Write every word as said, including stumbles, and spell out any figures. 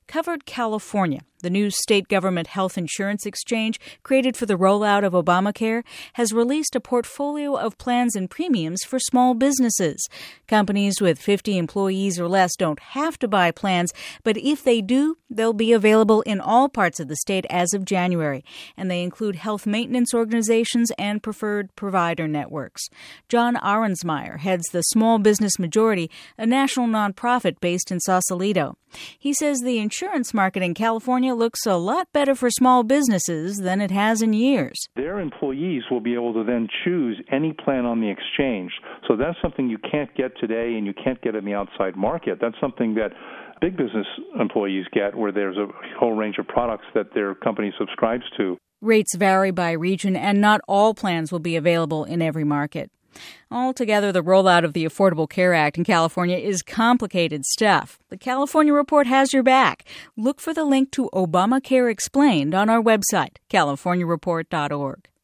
Covered California, the new state government health insurance exchange created for the rollout of Obamacare, has released a portfolio of plans and premiums for small businesses. Companies with fifty employees or less don't have to buy plans, but if they do, they'll be available in all parts of the state as of January, and they include health maintenance organizations and preferred provider networks. John Arensmeyer heads the Small Business Majority, a national nonprofit based in Sausalito. He says the insurance market in California looks a lot better for small businesses than it has in years. Their employees will be able to then choose any plan on the exchange. So that's something you can't get today and you can't get in the outside market. That's something that big business employees get, where there's a whole range of products that their company subscribes to. Rates vary by region, and not all plans will be available in every market. Altogether, the rollout of the Affordable Care Act in California is complicated stuff. The California Report has your back. Look for the link to Obamacare Explained on our website, california report dot org.